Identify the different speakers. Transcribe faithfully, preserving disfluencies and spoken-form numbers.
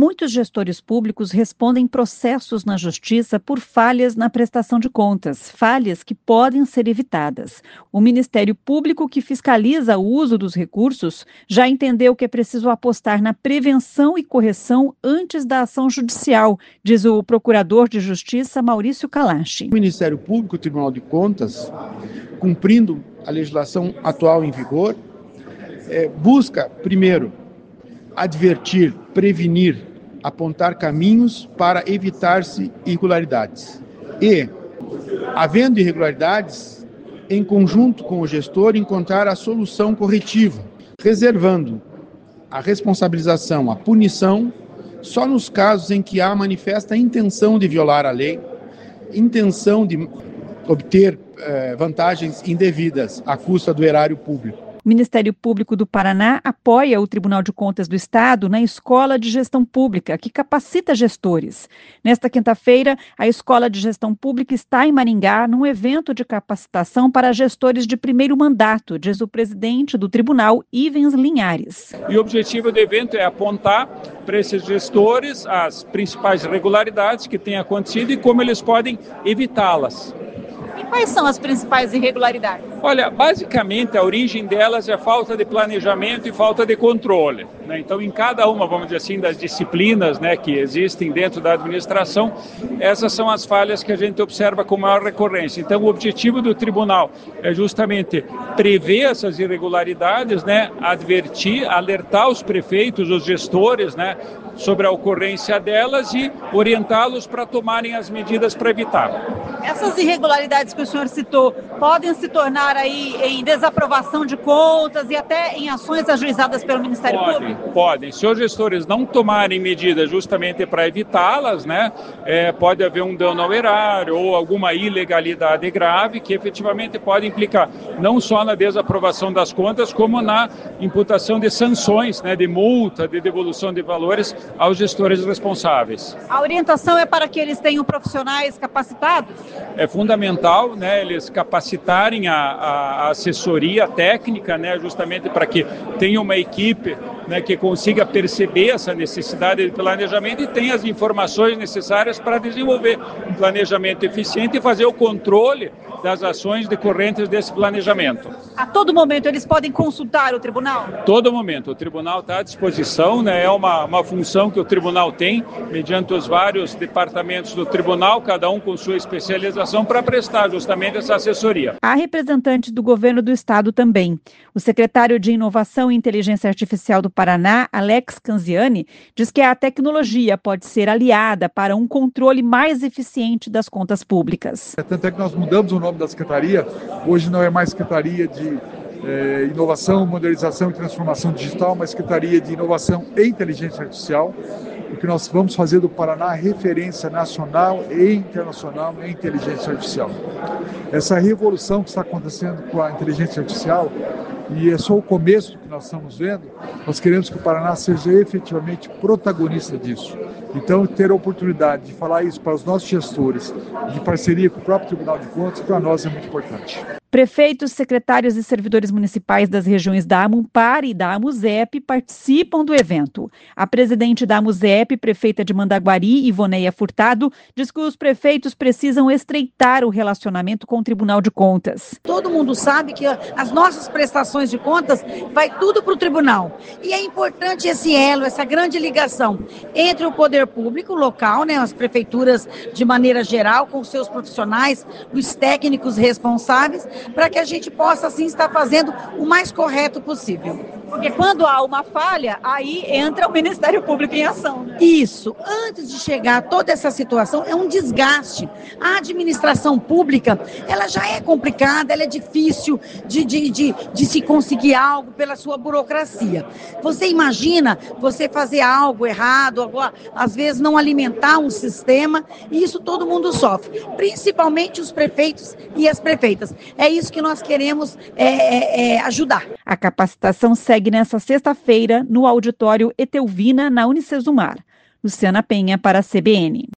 Speaker 1: Muitos gestores públicos respondem processos na justiça por falhas na prestação de contas, falhas que podem ser evitadas. O Ministério Público, que fiscaliza o uso dos recursos, já entendeu que é preciso apostar na prevenção e correção antes da ação judicial, diz o procurador de Justiça Maurício Kalash.
Speaker 2: O Ministério Público, o Tribunal de Contas, cumprindo a legislação atual em vigor, é, busca, primeiro, advertir, prevenir, apontar caminhos para evitar-se irregularidades. E, havendo irregularidades, em conjunto com o gestor, encontrar a solução corretiva, reservando a responsabilização, a punição, só nos casos em que há manifesta intenção de violar a lei, intenção de obter eh, vantagens indevidas à custa do erário público.
Speaker 1: O Ministério Público do Paraná apoia o Tribunal de Contas do Estado na Escola de Gestão Pública, que capacita gestores. Nesta quinta-feira, a Escola de Gestão Pública está em Maringá num evento de capacitação para gestores de primeiro mandato, diz o presidente do tribunal, Ivens Linhares.
Speaker 3: E o objetivo do evento é apontar para esses gestores as principais irregularidades que têm acontecido e como eles podem evitá-las.
Speaker 1: E quais são as principais irregularidades?
Speaker 3: Olha, basicamente a origem delas é falta de planejamento e falta de controle, né? Então, em cada uma, vamos dizer assim, das disciplinas, né, que existem dentro da administração, essas são as falhas que a gente observa com maior recorrência. Então, o objetivo do tribunal é justamente prever essas irregularidades, né, advertir, alertar os prefeitos, os gestores, né, sobre a ocorrência delas e orientá-los para tomarem as medidas para evitar.
Speaker 1: Essas irregularidades que o senhor citou podem se tornar aí em desaprovação de contas e até em ações ajuizadas pelo Ministério
Speaker 3: podem,
Speaker 1: Público?
Speaker 3: Podem. Se os gestores não tomarem medidas justamente para evitá-las, né, é, pode haver um dano ao erário ou alguma ilegalidade grave que efetivamente pode implicar não só na desaprovação das contas, como na imputação de sanções, né, de multa, de devolução de valores aos gestores responsáveis.
Speaker 1: A orientação é para que eles tenham profissionais capacitados?
Speaker 3: É fundamental, né, eles capacitarem a, a assessoria técnica, né, justamente para que tenha uma equipe, né, que consiga perceber essa necessidade de planejamento e tenha as informações necessárias para desenvolver um planejamento eficiente e fazer o controle das ações decorrentes desse planejamento.
Speaker 1: A todo momento eles podem consultar o tribunal?
Speaker 3: Todo momento. O tribunal está à disposição, né? É uma, uma função que o tribunal tem, mediante os vários departamentos do tribunal, cada um com sua especialização, para prestar justamente essa assessoria.
Speaker 1: Há representantes do governo do estado também. O secretário de Inovação e Inteligência Artificial do Paraná, Alex Canziani, diz que a tecnologia pode ser aliada para um controle mais eficiente das contas públicas.
Speaker 4: Tanto é que nós mudamos o nome da secretaria, hoje não é mais Secretaria de eh, Inovação, Modernização e Transformação Digital, mas Secretaria de Inovação e Inteligência Artificial, porque nós vamos fazer do Paraná referência nacional e internacional em inteligência artificial. Essa revolução que está acontecendo com a inteligência artificial, e é só o começo que nós estamos vendo, nós queremos que o Paraná seja efetivamente protagonista disso. Então, ter a oportunidade de falar isso para os nossos gestores, de parceria com o próprio Tribunal de Contas, para nós é muito importante.
Speaker 1: Prefeitos, secretários e servidores municipais das regiões da Amumpar e da Amuzep participam do evento. A presidente da Amuzep, prefeita de Mandaguari, Ivoneia Furtado, diz que os prefeitos precisam estreitar o relacionamento com o Tribunal de Contas.
Speaker 5: Todo mundo sabe que as nossas prestações de contas vai tudo para o tribunal. E é importante esse elo, essa grande ligação entre o poder público local, né, as prefeituras de maneira geral, com seus profissionais, os técnicos responsáveis, para que a gente possa, assim, estar fazendo o mais correto possível.
Speaker 1: Porque quando há uma falha, aí entra o Ministério Público em ação, né?
Speaker 5: Isso. Antes de chegar a toda essa situação, é um desgaste. A administração pública, ela já é complicada, ela é difícil de, de, de, de se conseguir algo pela sua burocracia. Você imagina você fazer algo errado, agora, às vezes não alimentar um sistema, e isso todo mundo sofre, principalmente os prefeitos e as prefeitas. É isso que nós queremos é, é, é, ajudar.
Speaker 1: A capacitação segue nesta sexta-feira no auditório Etelvina, na Unicesumar. Luciana Penha para a C B N.